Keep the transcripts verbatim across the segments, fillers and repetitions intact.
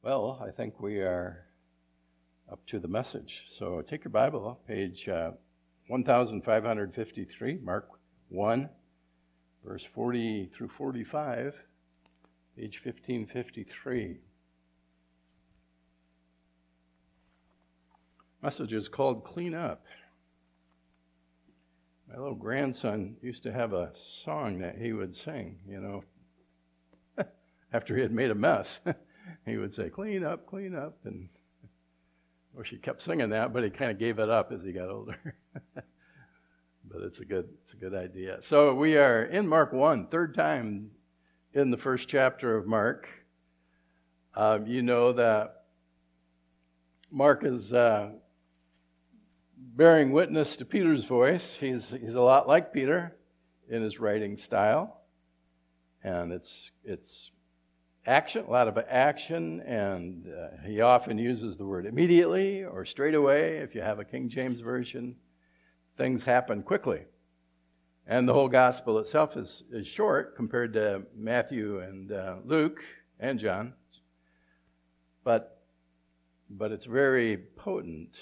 Well, I think we are up to the message. So take your Bible, page uh, fifteen fifty-three, Mark one, verse forty through forty-five, page fifteen fifty-three. Message is called Clean Up. My little grandson used to have a song that he would sing, you know, after he had made a mess. He would say, clean up, clean up, and I wish he kept singing that, but he kind of gave it up as he got older. But it's a good it's a good idea. So we are in Mark one, third time in the first chapter of Mark. Um, you know that Mark is uh, bearing witness to Peter's voice. He's he's a lot like Peter in his writing style, and it's it's action, a lot of action, and uh, he often uses the word immediately or straight away. If you have a King James version, things happen quickly. And the whole gospel itself is, is short compared to Matthew and uh, Luke and John, but but it's very potent.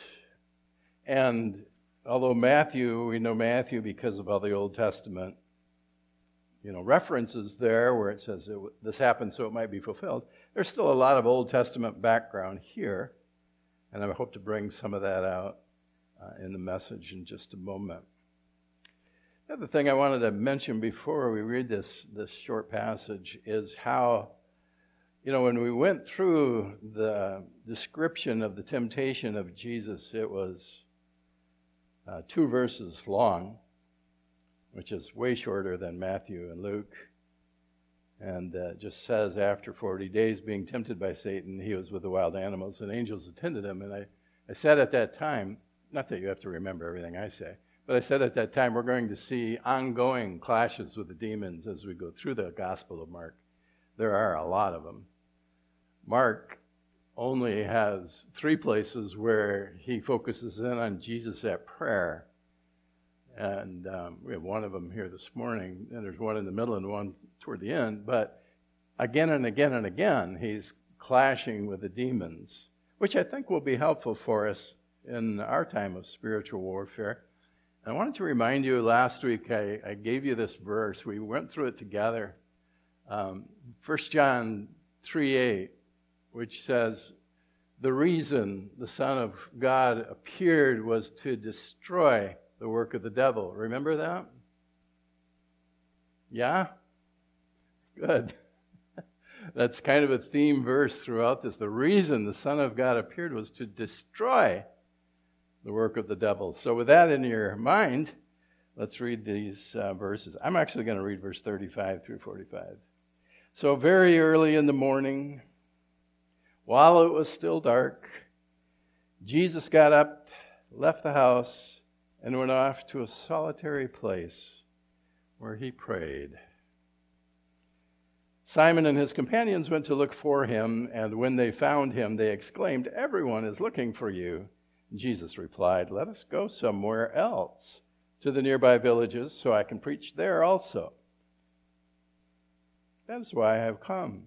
And although Matthew, we know Matthew because of all the Old Testament, you know, references there where it says it, this happened so it might be fulfilled, there's still a lot of Old Testament background here, and I hope to bring some of that out uh, in the message in just a moment. The other thing I wanted to mention before we read this, this short passage is how, you know, when we went through the description of the temptation of Jesus, it was uh, two verses long, which is way shorter than Matthew and Luke. And uh, just says, after forty days being tempted by Satan, he was with the wild animals, and angels attended him. And I, I said at that time, not that you have to remember everything I say, but I said at that time, we're going to see ongoing clashes with the demons as we go through the Gospel of Mark. There are a lot of them. Mark only has three places where he focuses in on Jesus at prayer. And um, we have one of them here this morning, and there's one in the middle and one toward the end. But again and again and again, he's clashing with the demons, which I think will be helpful for us in our time of spiritual warfare. I wanted to remind you, last week I, I gave you this verse. We went through it together. Um, First John three eight, which says, the reason the Son of God appeared was to destroy the work of the devil. Remember that? Yeah? Good. That's kind of a theme verse throughout this. The reason the Son of God appeared was to destroy the work of the devil. So with that in your mind, let's read these uh, verses. I'm actually going to read verse thirty-five through forty-five. So very early in the morning, while it was still dark, Jesus got up, left the house, and went off to a solitary place where he prayed. Simon and his companions went to look for him, and when they found him, they exclaimed, everyone is looking for you. Jesus replied, let us go somewhere else, to the nearby villages, so I can preach there also. That is why I have come.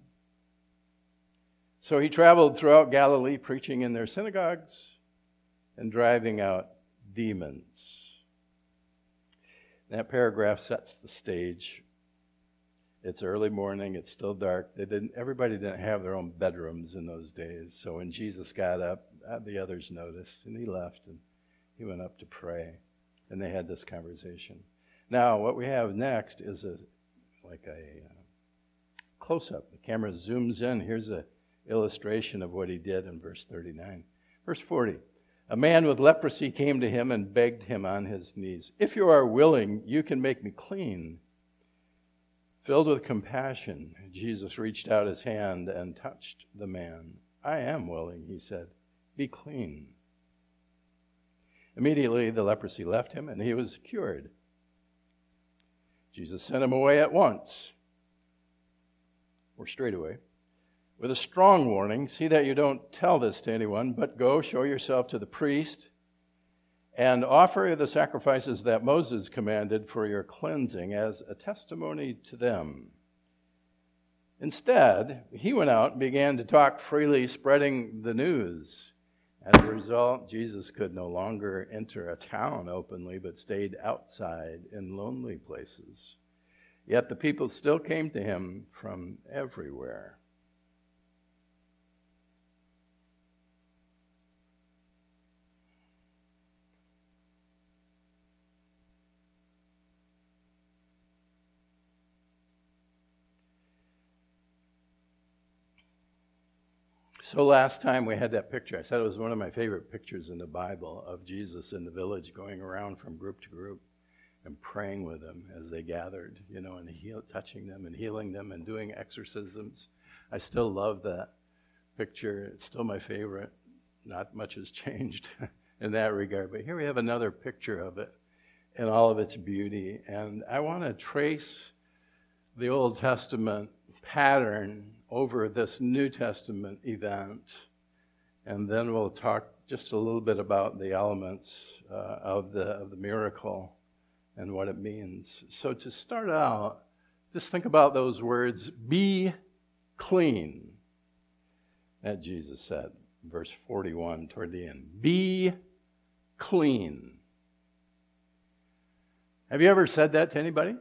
So he traveled throughout Galilee, preaching in their synagogues and driving out demons. That paragraph sets the stage. It's early morning, it's still dark. They didn't everybody didn't have their own bedrooms in those days. So when Jesus got up, the others noticed, and he left and he went up to pray. And they had this conversation. Now, what we have next is a like a uh, close-up. The camera zooms in. Here's an illustration of what he did in verse thirty-nine. Verse forty. A man with leprosy came to him and begged him on his knees, if you are willing, you can make me clean. Filled with compassion, Jesus reached out his hand and touched the man. I am willing, he said. Be clean. Immediately the leprosy left him and he was cured. Jesus sent him away at once, or straight away, with a strong warning, see that you don't tell this to anyone, but go show yourself to the priest and offer the sacrifices that Moses commanded for your cleansing as a testimony to them. Instead, he went out and began to talk freely, spreading the news. As a result, Jesus could no longer enter a town openly, but stayed outside in lonely places. Yet the people still came to him from everywhere. So last time we had that picture. I said it was one of my favorite pictures in the Bible of Jesus in the village going around from group to group and praying with them as they gathered, you know, and heal, touching them and healing them and doing exorcisms. I still love that picture. It's still my favorite. Not much has changed in that regard. But here we have another picture of it in all of its beauty. And I want to trace the Old Testament pattern over this New Testament event, and then we'll talk just a little bit about the elements uh, of the of the miracle and what it means. So to start out, just think about those words, be clean, that Jesus said, verse forty-one toward the end. Be clean. Have you ever said that to anybody?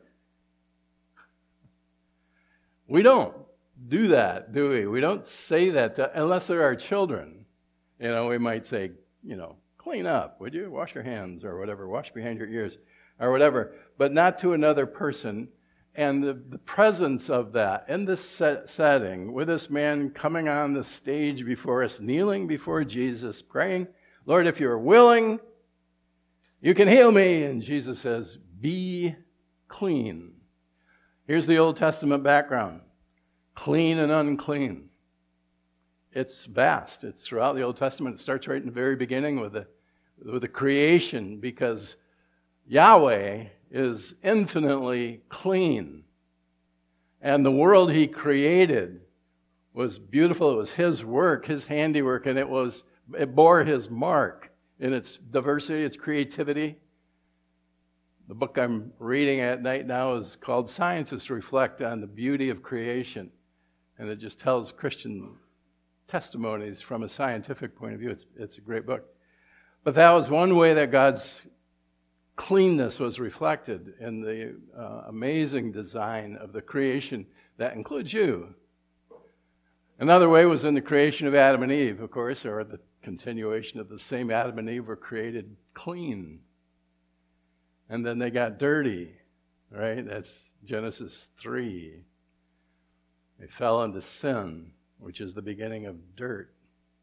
We don't do that, do we? We don't say that to, unless they're our children. You know, we might say, you know, clean up, would you? Wash your hands or whatever. Wash behind your ears or whatever. But not to another person. And the, the presence of that in this set, setting, with this man coming on the stage before us, kneeling before Jesus, praying, Lord, if you're willing, you can heal me. And Jesus says, be clean. Here's the Old Testament background. Clean and unclean. It's vast. It's throughout the Old Testament. It starts right in the very beginning with the, with the creation, because Yahweh is infinitely clean. And the world he created was beautiful. It was his work, his handiwork, and it was it bore his mark in its diversity, its creativity. The book I'm reading at night now is called Scientists Reflect on the Beauty of Creation. And it just tells Christian testimonies from a scientific point of view. It's, it's a great book. But that was one way that God's cleanness was reflected in the uh, amazing design of the creation that includes you. Another way was in the creation of Adam and Eve, of course, or the continuation of the same Adam and Eve were created clean. And then they got dirty, right? That's Genesis three. They fell into sin, which is the beginning of dirt.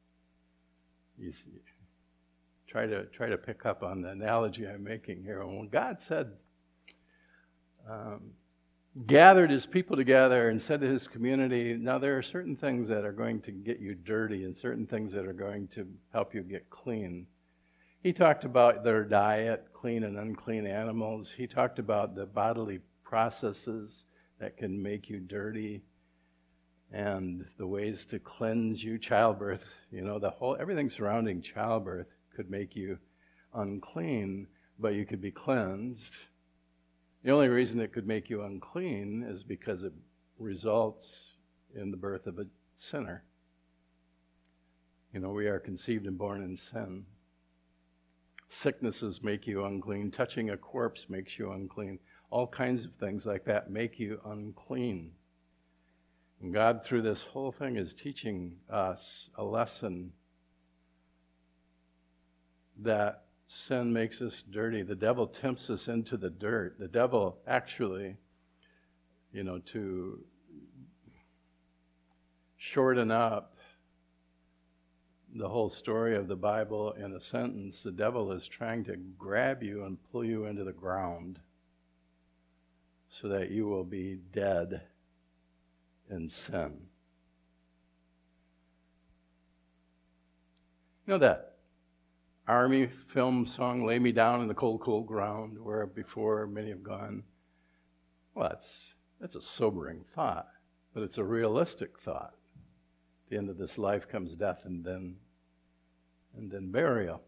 You try to try to pick up on the analogy I'm making here. When God said, um, gathered his people together and said to his community, now there are certain things that are going to get you dirty and certain things that are going to help you get clean. He talked about their diet, clean and unclean animals. He talked about the bodily processes that can make you dirty and the ways to cleanse you. Childbirth, you know, the whole, everything surrounding childbirth could make you unclean, but you could be cleansed. The only reason it could make you unclean is because it results in the birth of a sinner. You know, we are conceived and born in sin. Sicknesses make you unclean. Touching a corpse makes you unclean. All kinds of things like that make you unclean. And God, through this whole thing, is teaching us a lesson that sin makes us dirty. The devil tempts us into the dirt. The devil actually, you know, to shorten up the whole story of the Bible in a sentence, the devil is trying to grab you and pull you into the ground so that you will be dead in sin. You know that Army film song, Lay Me Down in the Cold, Cold Ground, where before many have gone? Well, that's, that's a sobering thought, but it's a realistic thought. At the end of this life comes death and then, and then burial.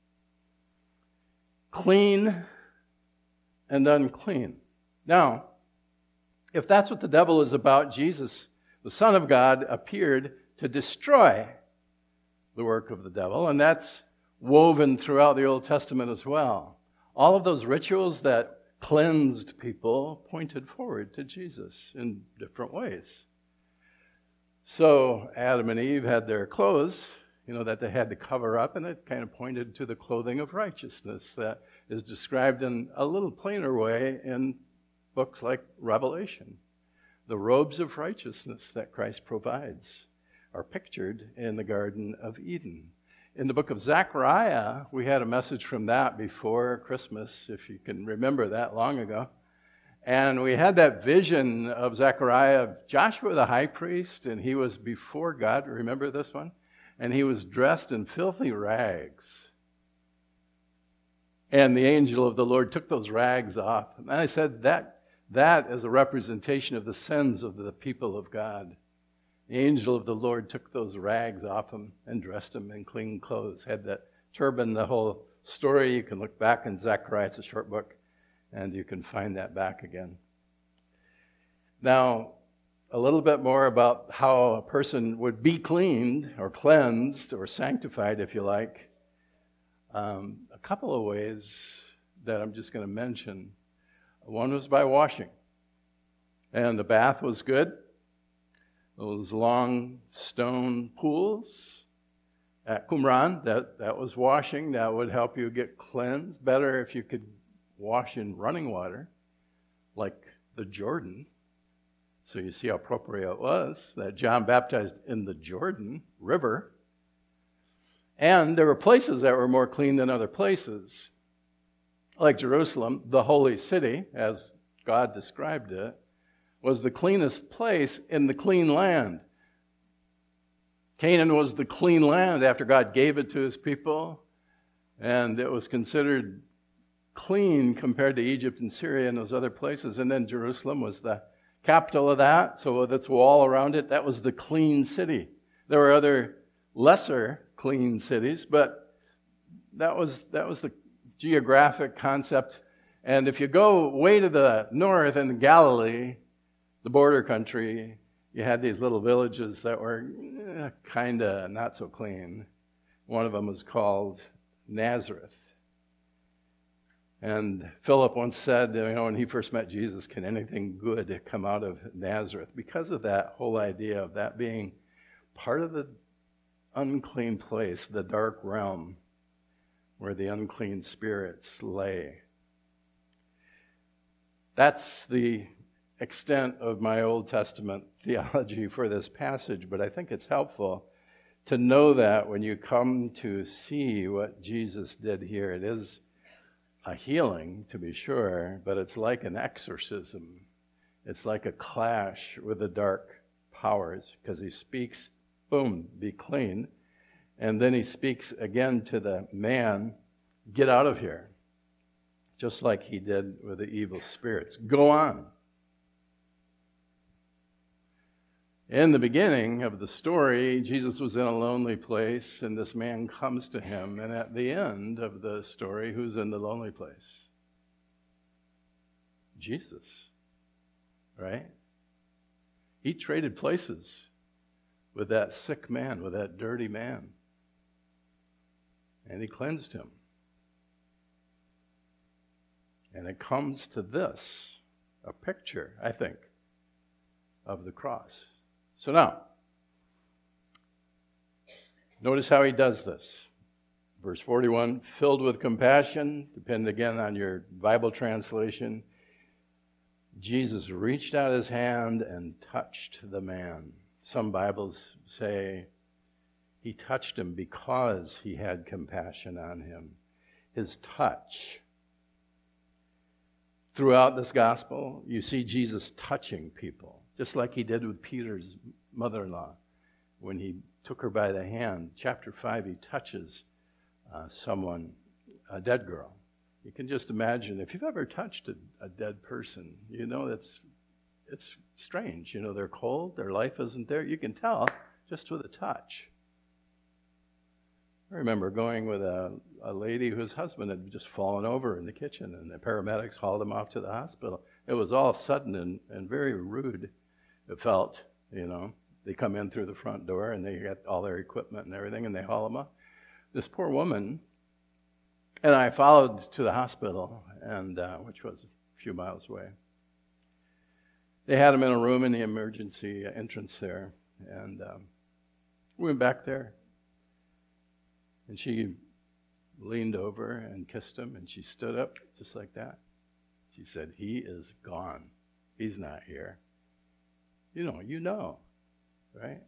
Clean and unclean. Now, if that's what the devil is about, Jesus The Son of God appeared to destroy the work of the devil, and that's woven throughout the Old Testament as well. All of those rituals that cleansed people pointed forward to Jesus in different ways. So Adam and Eve had their clothes, you know, that they had to cover up, and it kind of pointed to the clothing of righteousness that is described in a little plainer way in books like Revelation. The robes of righteousness that Christ provides are pictured in the Garden of Eden. In the book of Zechariah, we had a message from that before Christmas, if you can remember that long ago. And we had that vision of Zechariah, of Joshua the high priest, and he was before God. Remember this one? And he was dressed in filthy rags. And the angel of the Lord took those rags off. And I said, that, that is a representation of the sins of the people of God. The angel of the Lord took those rags off him and dressed him in clean clothes. Had that turban, the whole story. You can look back in Zechariah. It's a short book, and you can find that back again. Now, a little bit more about how a person would be cleaned or cleansed or sanctified, if you like. Um, a couple of ways that I'm just going to mention. One was by washing, and the bath was good. Those long stone pools at Qumran, that, that was washing. That would help you get cleansed. Better if you could wash in running water, like the Jordan. So you see how appropriate it was that John baptized in the Jordan River. And there were places that were more clean than other places, like Jerusalem, the holy city, as God described it, was the cleanest place in the clean land. Canaan was the clean land after God gave it to his people, and it was considered clean compared to Egypt and Syria and those other places. And then Jerusalem was the capital of that, so with its wall around it, that was the clean city. There were other lesser clean cities, but that was that was the geographic concept. And if you go way to the north in Galilee, the border country, you had these little villages that were eh, kind of not so clean. One of them was called Nazareth. And Philip once said, you know, when he first met Jesus, can anything good come out of Nazareth? Because of that whole idea of that being part of the unclean place, the dark realm where the unclean spirits lay. That's the extent of my Old Testament theology for this passage, but I think it's helpful to know that when you come to see what Jesus did here. It is a healing, to be sure, but it's like an exorcism. It's like a clash with the dark powers, because he speaks, boom, be clean, and then he speaks again to the man, get out of here, just like he did with the evil spirits. Go on. In the beginning of the story, Jesus was in a lonely place, and this man comes to him. And at the end of the story, who's in the lonely place? Jesus, right? He traded places with that sick man, with that dirty man. And he cleansed him. And it comes to this, a picture, I think, of the cross. So now, notice how he does this. Verse forty-one, filled with compassion, depend again on your Bible translation. Jesus reached out his hand and touched the man. Some Bibles say he touched him because he had compassion on him. His touch. Throughout this gospel, you see Jesus touching people. Just like he did with Peter's mother-in-law when he took her by the hand. Chapter five, he touches uh, someone, a dead girl. You can just imagine, if you've ever touched a, a dead person, you know that's it's strange. You know, they're cold, their life isn't there. You can tell just with a touch. I remember going with a, a lady whose husband had just fallen over in the kitchen, and the paramedics hauled him off to the hospital. It was all sudden and, and very rude. It felt. you know. They come in through the front door, and they got all their equipment and everything, and they haul them up. This poor woman, and I followed to the hospital, and uh, which was a few miles away. They had him in a room in the emergency entrance there, and um, we went back there. And she leaned over and kissed him, and she stood up just like that. She said, "He is gone. He's not here." You know, you know, right?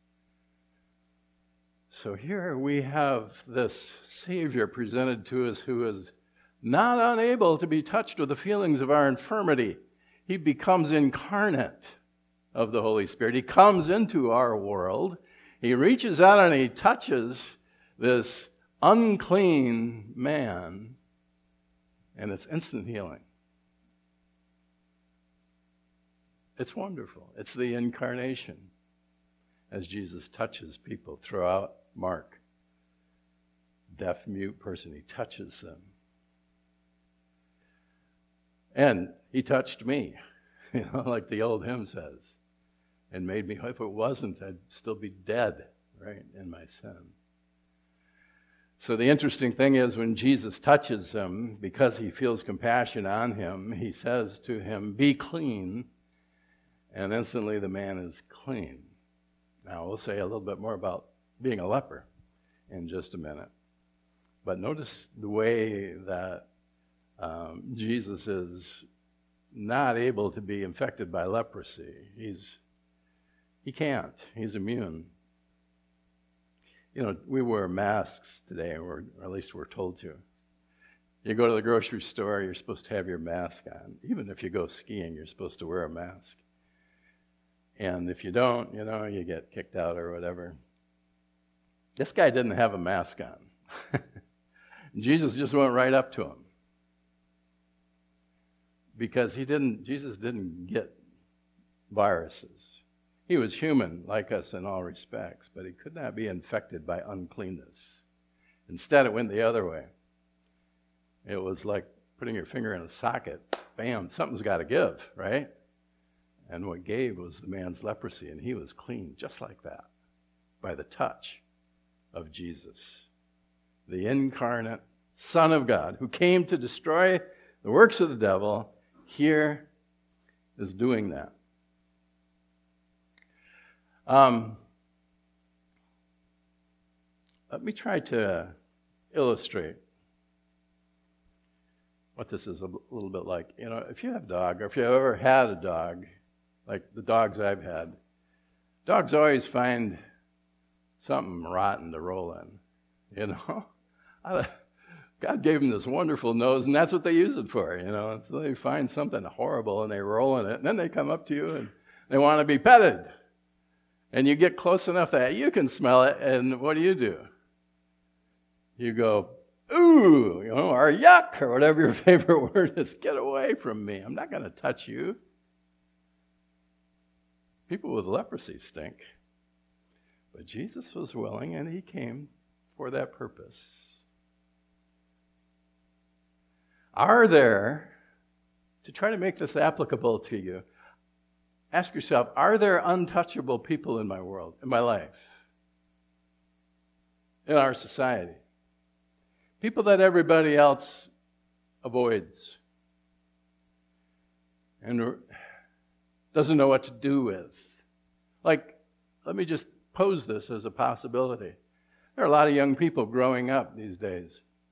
So here we have this Savior presented to us who is not unable to be touched with the feelings of our infirmity. He becomes incarnate of the Holy Spirit. He comes into our world. He reaches out and he touches this unclean man, and it's instant healing. It's wonderful. It's the incarnation as Jesus touches people throughout Mark. Deaf, mute person, he touches them. And he touched me, you know, like the old hymn says, and made me, if it wasn't, I'd still be dead, right, in my sin. So the interesting thing is when Jesus touches him, because he feels compassion on him, he says to him, "Be clean," and instantly the man is clean. Now we'll say a little bit more about being a leper in just a minute. But notice the way that um, Jesus is not able to be infected by leprosy. He's he can't. He's immune. You know, we wear masks today, or at least we're told to. You go to the grocery store, you're supposed to have your mask on. Even if you go skiing, you're supposed to wear a mask. And if you don't, you know, you get kicked out or whatever. This guy didn't have a mask on. Jesus just went right up to him. Because he didn't, Jesus didn't get viruses. He was human like us in all respects, but he could not be infected by uncleanness. Instead, it went the other way. It was like putting your finger in a socket. Bam, something's got to give, right? And what gave was the man's leprosy, and he was clean just like that by the touch of Jesus, the incarnate Son of God, who came to destroy the works of the devil. Here is doing that. Um, let me try to illustrate what this is a little bit like. You know, if you have a dog, or if you've ever had a dog, like the dogs I've had, dogs always find something rotten to roll in, you know? I, God gave them this wonderful nose, and that's what they use it for, you know? So they find something horrible, and they roll in it, and then they come up to you, and they want to be petted. And you get close enough that you can smell it, and what do you do? You go, ooh, you know, or yuck, or whatever your favorite word is. Get away from me. I'm not going to touch you. People with leprosy stink. But Jesus was willing, and he came for that purpose. Are there, to try to make this applicable to you, ask yourself, are there untouchable people in my world, in my life, in our society? People that everybody else avoids and doesn't know what to do with. Like, let me just pose this as a possibility. There are a lot of young people growing up these days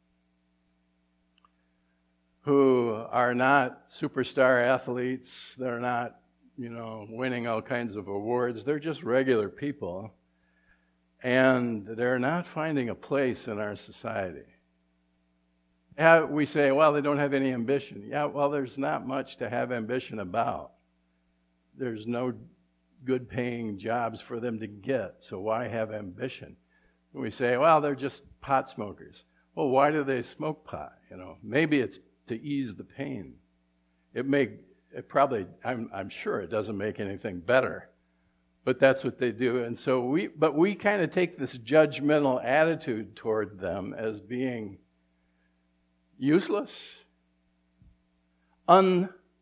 who are not superstar athletes. They're not, you know, winning all kinds of awards. They're just regular people. And they're not finding a place in our society. Yeah, we say, well, they don't have any ambition. Yeah, well, there's not much to have ambition about. There's no good paying jobs for them to get, so why have ambition? And we say, well, they're just pot smokers. Well, why do they smoke pot? You know, maybe it's to ease the pain. It may, it probably, I'm, I'm sure it doesn't make anything better, but that's what they do. And so we, but we kind of take this judgmental attitude toward them as being useless, untouchable,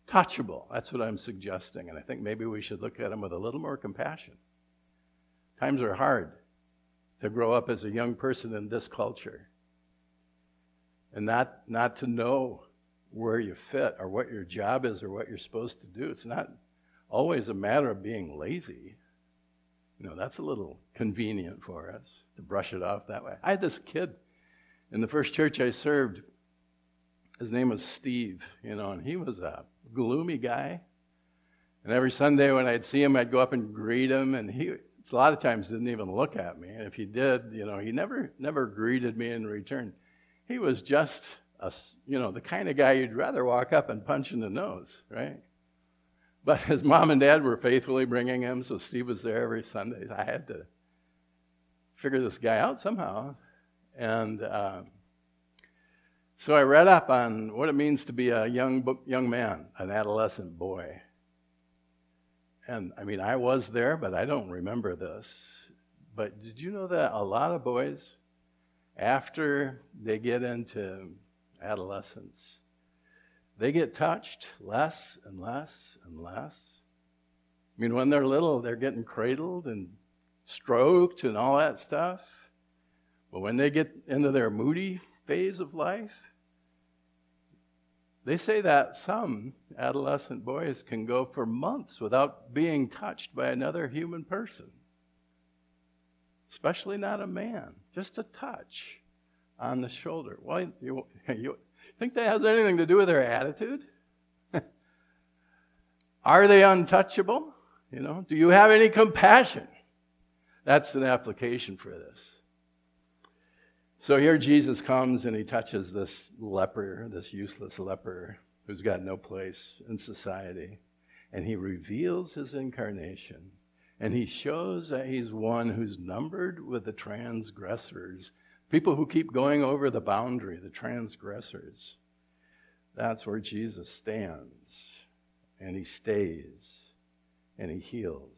touchable. That's what I'm suggesting. And I think maybe we should look at them with a little more compassion. Times are hard to grow up as a young person in this culture and not, not to know where you fit or what your job is or what you're supposed to do. It's not always a matter of being lazy. You know, that's a little convenient for us to brush it off that way. I had this kid in the first church I served. His name was Steve, you know, and he was a gloomy guy. And every Sunday when I'd see him, I'd go up and greet him, and he a lot of times didn't even look at me. And if he did, you know, he never never greeted me in return. He was just a, you know, the kind of guy you'd rather walk up and punch in the nose, right? But his mom and dad were faithfully bringing him, so Steve was there every Sunday. I had to figure this guy out somehow. And uh, so I read up on what it means to be a young young man, an adolescent boy. And, I mean, I was there, but I don't remember this. But did you know that a lot of boys, after they get into adolescence, they get touched less and less and less? I mean, when they're little, they're getting cradled and stroked and all that stuff. But when they get into their moody phase of life, they say that some adolescent boys can go for months without being touched by another human person, especially not a man, just a touch on the shoulder. Well, you, you think that has anything to do with their attitude? Are they untouchable? You know, do you have any compassion? That's an application for this. So here Jesus comes and he touches this leper, this useless leper who's got no place in society. And he reveals his incarnation. And he shows that he's one who's numbered with the transgressors, people who keep going over the boundary, the transgressors. That's where Jesus stands. And he stays. And he heals.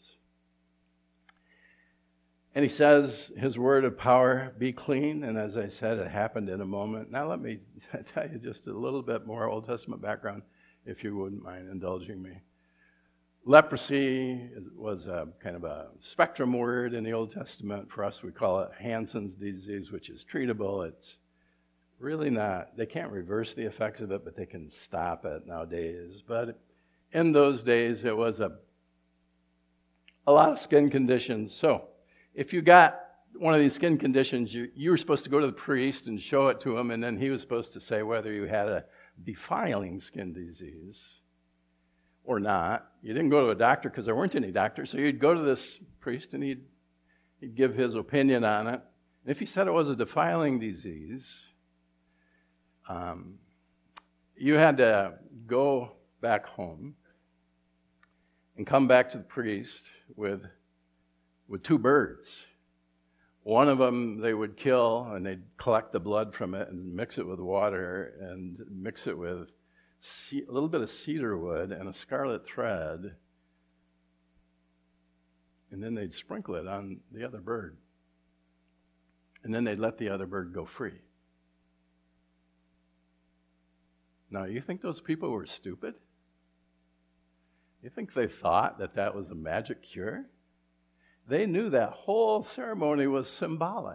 And he says his word of power, be clean. And as I said, it happened in a moment. Now let me tell you just a little bit more Old Testament background, if you wouldn't mind indulging me. Leprosy was a kind of a spectrum word in the Old Testament. For us, we call it Hansen's disease, which is treatable. It's really not, they can't reverse the effects of it, but they can stop it nowadays. But in those days, it was a, a lot of skin conditions. So if you got one of these skin conditions, you, you were supposed to go to the priest and show it to him, and then he was supposed to say whether you had a defiling skin disease or not. You didn't go to a doctor because there weren't any doctors, so you'd go to this priest and he'd, he'd give his opinion on it. And if he said it was a defiling disease, um, you had to go back home and come back to the priest with with two birds. One of them they would kill, and they'd collect the blood from it and mix it with water and mix it with a little bit of cedar wood and a scarlet thread, and then they'd sprinkle it on the other bird. And then they'd let the other bird go free. Now, you think those people were stupid? You think they thought that that was a magic cure? They knew that whole ceremony was symbolic.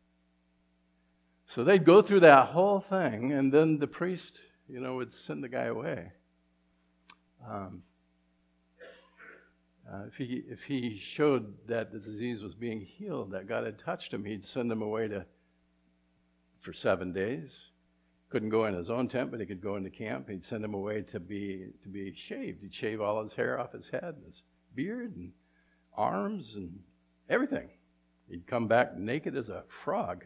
So they'd go through that whole thing, and then the priest, you know, would send the guy away. Um, uh, if he if he showed that the disease was being healed, that God had touched him, he'd send him away to for seven days. Couldn't go in his own tent, but he could go into camp. He'd send him away to be to be shaved. He'd shave all his hair off his head, and his beard, and arms and everything. He'd come back naked as a frog.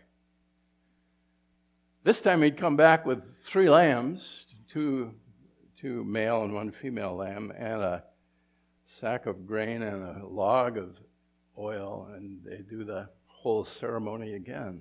This time he'd come back with three lambs, two, two male and one female lamb, and a sack of grain and a log of oil, and they do the whole ceremony again.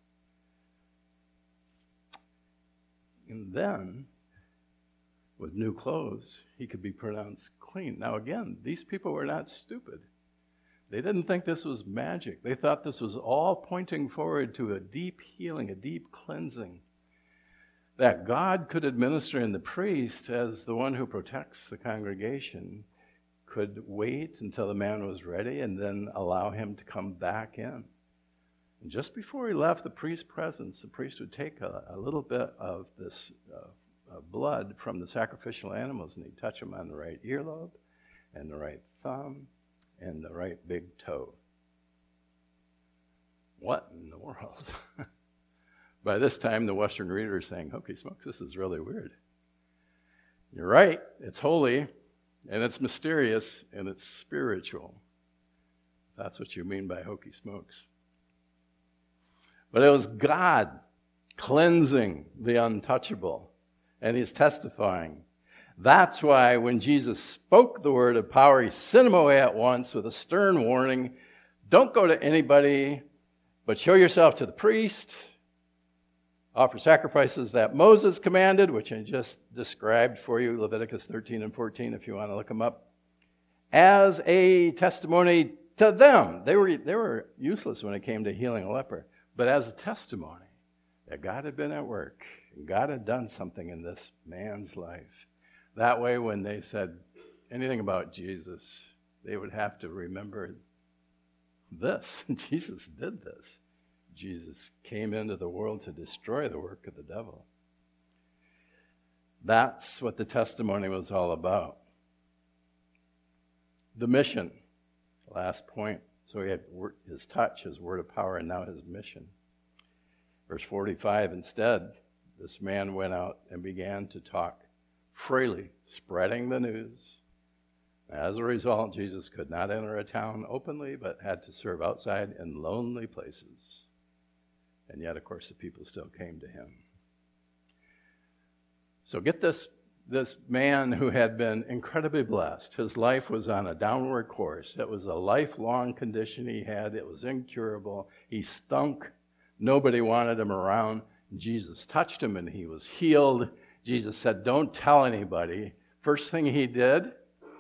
And then, with new clothes, he could be pronounced clean. Now again, these people were not stupid. They didn't think this was magic. They thought this was all pointing forward to a deep healing, a deep cleansing. that God could administer, and the priest, as the one who protects the congregation, could wait until the man was ready and then allow him to come back in. And just before he left the priest's presence, the priest would take a, a little bit of this uh, uh, blood from the sacrificial animals, and he'd touch them on the right earlobe and the right thumb and the right big toe. What in the world? By this time, the Western reader is saying, "Hokey smokes, this is really weird." You're right, it's holy, and it's mysterious, and it's spiritual. That's what you mean by hokey smokes. But it was God cleansing the untouchable, and he's testifying. That's why when Jesus spoke the word of power, he sent him away at once with a stern warning. Don't go to anybody, but show yourself to the priest. Offer sacrifices that Moses commanded, which I just described for you, Leviticus thirteen and fourteen, if you want to look them up, as a testimony to them. They were, they were useless when it came to healing a leper, but as a testimony that God had been at work, and God had done something in this man's life. That way, when they said anything about Jesus, they would have to remember this. Jesus did this. Jesus came into the world to destroy the work of the devil. That's what the testimony was all about. The mission, last point. So he had his touch, his word of power, and now his mission. Verse forty-five, instead, this man went out and began to talk freely, spreading the news. As a result, Jesus could not enter a town openly, but had to serve outside in lonely places. And yet, of course, the people still came to him. So get this, this man who had been incredibly blessed. His life was on a downward course. It was a lifelong condition he had. It was incurable. He stunk. Nobody wanted him around. Jesus touched him and he was healed. Jesus said, "Don't tell anybody." First thing he did,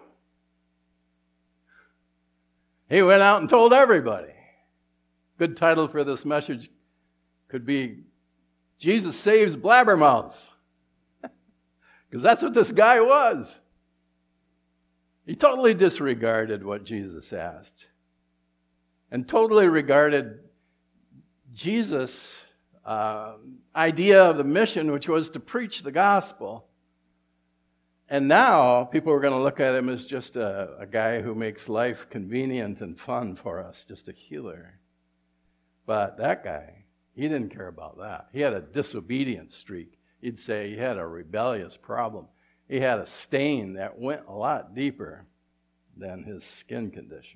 he went out and told everybody. Good title for this message could be, Jesus Saves Blabbermouths. Because that's what this guy was. He totally disregarded what Jesus asked. And totally regarded Jesus' uh, idea of the mission, which was to preach the gospel. And now people are going to look at him as just a, a guy who makes life convenient and fun for us, just a healer. But that guy, he didn't care about that. He had a disobedience streak. He'd say he had a rebellious problem. He had a stain that went a lot deeper than his skin condition.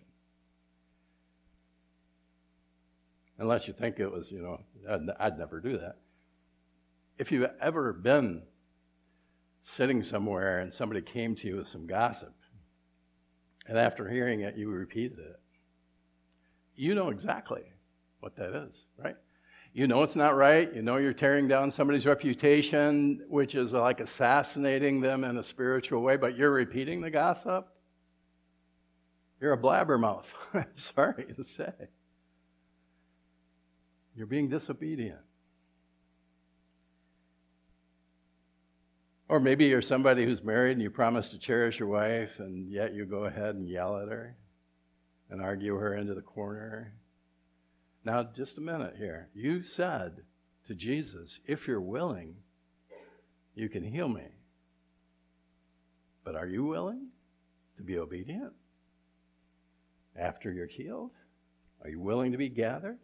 Unless you think it was, you know, I'd, I'd never do that. If you've ever been sitting somewhere and somebody came to you with some gossip, and after hearing it, you repeated it, you know exactly what that is, right? You know it's not right. You know you're tearing down somebody's reputation, which is like assassinating them in a spiritual way, but you're repeating the gossip. You're a blabbermouth. I'm sorry to say. You're being disobedient. Or maybe you're somebody who's married and you promise to cherish your wife, and yet you go ahead and yell at her and argue her into the corner. Now, just a minute here. You said to Jesus, if you're willing, you can heal me. But are you willing to be obedient after you're healed? Are you willing to be gathered?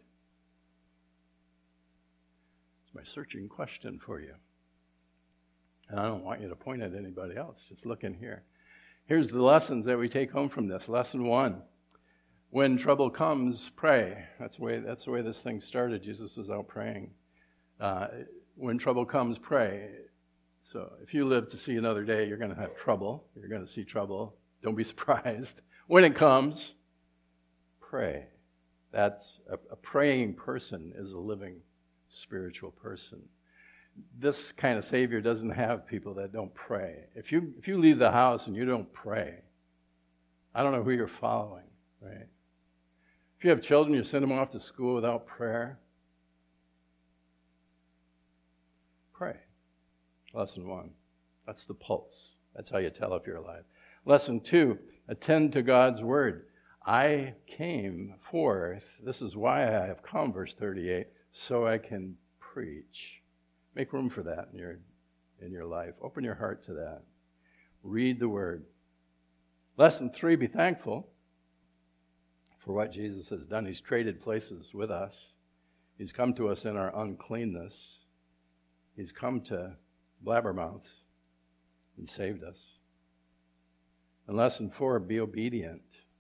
It's my searching question for you. And I don't want you to point at anybody else. Just look in here. Here's the lessons that we take home from this. Lesson one. When trouble comes, pray. That's the way, that's the way this thing started. Jesus was out praying. Uh, when trouble comes, pray. So if you live to see another day, you're going to have trouble. You're going to see trouble. Don't be surprised. When it comes, pray. That's a, a praying person is a living spiritual person. This kind of Savior doesn't have people that don't pray. If you if you leave the house and you don't pray, I don't know who you're following, right? If you have children, you send them off to school without prayer. Pray. Lesson one. That's the pulse. That's how you tell if you're alive. Lesson two, attend to God's word. I came forth, this is why I have come, verse thirty-eight, so I can preach. Make room for that in your, in your life. Open your heart to that. Read the word. Lesson three, be thankful for what Jesus has done. He's traded places with us. He's come to us in our uncleanness. He's come to blabbermouths and saved us. And lesson four, be obedient.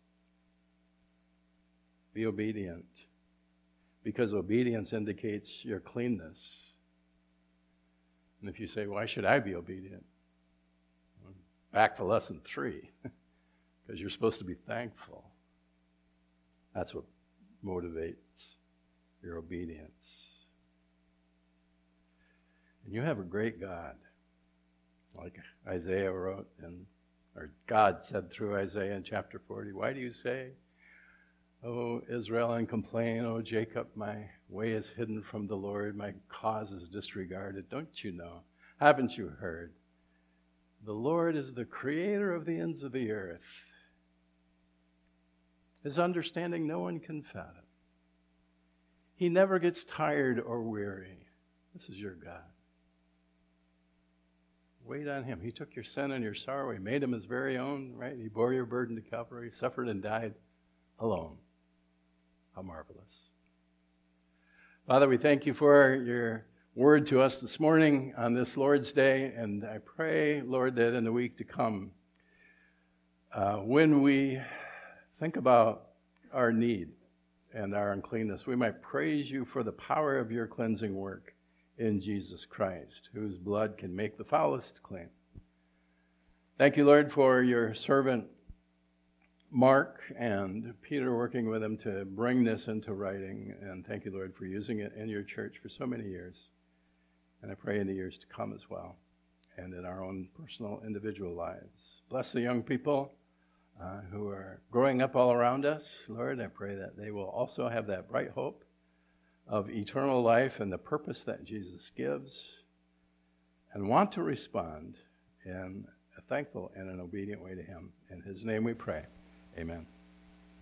Be obedient. Because obedience indicates your cleanness. And if you say, why should I be obedient? Well, back to lesson three. Because you're supposed to be thankful. That's what motivates your obedience. And you have a great God. Like Isaiah wrote, and or God said through Isaiah in chapter forty, why do you say, O Israel, and complain, O Jacob, my way is hidden from the Lord, my cause is disregarded. Don't you know? Haven't you heard? The Lord is the creator of the ends of the earth. His understanding no one can fathom. He never gets tired or weary. This is your God. Wait on him. He took your sin and your sorrow. He made him his very own, right? He bore your burden to Calvary, suffered and died alone. How marvelous. Father, we thank you for your word to us this morning on this Lord's Day, and I pray, Lord, that in the week to come, uh, when we think about our need and our uncleanness, we might praise you for the power of your cleansing work in Jesus Christ, whose blood can make the foulest clean. Thank you, Lord, for your servant Mark and Peter working with him to bring this into writing. And thank you, Lord, for using it in your church for so many years. And I pray in the years to come as well, and in our own personal, individual lives. Bless the young people uh, who are growing up all around us. Lord, I pray that they will also have that bright hope of eternal life and the purpose that Jesus gives, and want to respond in a thankful and an obedient way to him. In his name we pray. Amen.